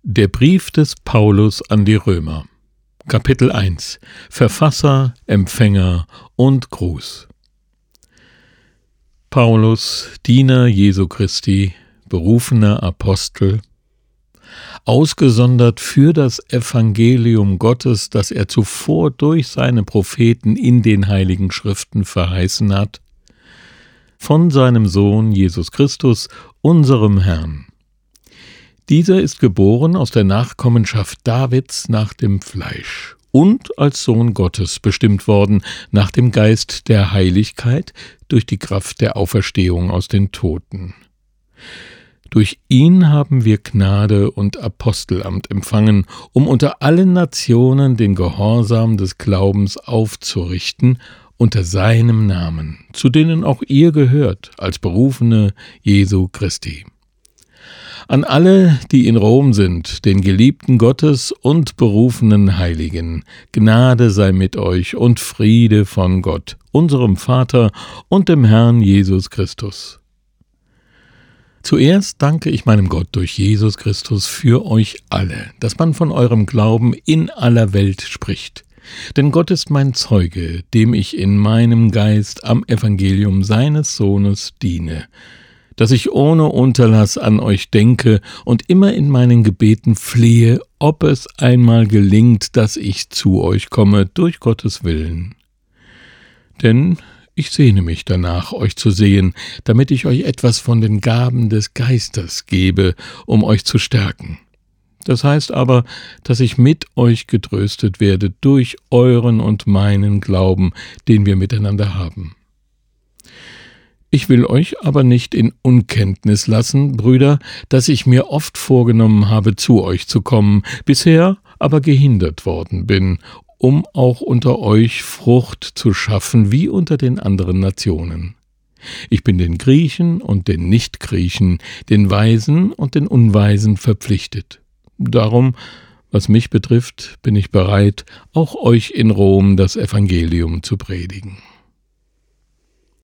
Der Brief des Paulus an die Römer. Kapitel 1. Verfasser, Empfänger und Gruß. Paulus, Diener Jesu Christi, berufener Apostel, ausgesondert für das Evangelium Gottes, das er zuvor durch seine Propheten in den Heiligen Schriften verheißen hat, von seinem Sohn Jesus Christus, unserem Herrn. Dieser ist geboren aus der Nachkommenschaft Davids nach dem Fleisch und als Sohn Gottes bestimmt worden nach dem Geist der Heiligkeit durch die Kraft der Auferstehung aus den Toten. Durch ihn haben wir Gnade und Apostelamt empfangen, um unter allen Nationen den Gehorsam des Glaubens aufzurichten, unter seinem Namen, zu denen auch ihr gehört, als Berufene Jesu Christi. An alle, die in Rom sind, den Geliebten Gottes und berufenen Heiligen, Gnade sei mit euch und Friede von Gott, unserem Vater und dem Herrn Jesus Christus. Zuerst danke ich meinem Gott durch Jesus Christus für euch alle, dass man von eurem Glauben in aller Welt spricht. Denn Gott ist mein Zeuge, dem ich in meinem Geist am Evangelium seines Sohnes diene, dass ich ohne Unterlass an euch denke und immer in meinen Gebeten flehe, ob es einmal gelingt, dass ich zu euch komme, durch Gottes Willen. Denn ich sehne mich danach, euch zu sehen, damit ich euch etwas von den Gaben des Geistes gebe, um euch zu stärken. Das heißt aber, dass ich mit euch getröstet werde durch euren und meinen Glauben, den wir miteinander haben. Ich will euch aber nicht in Unkenntnis lassen, Brüder, dass ich mir oft vorgenommen habe, zu euch zu kommen, bisher aber gehindert worden bin, um auch unter euch Frucht zu schaffen, wie unter den anderen Nationen. Ich bin den Griechen und den Nichtgriechen, den Weisen und den Unweisen verpflichtet. Darum, was mich betrifft, bin ich bereit, auch euch in Rom das Evangelium zu predigen.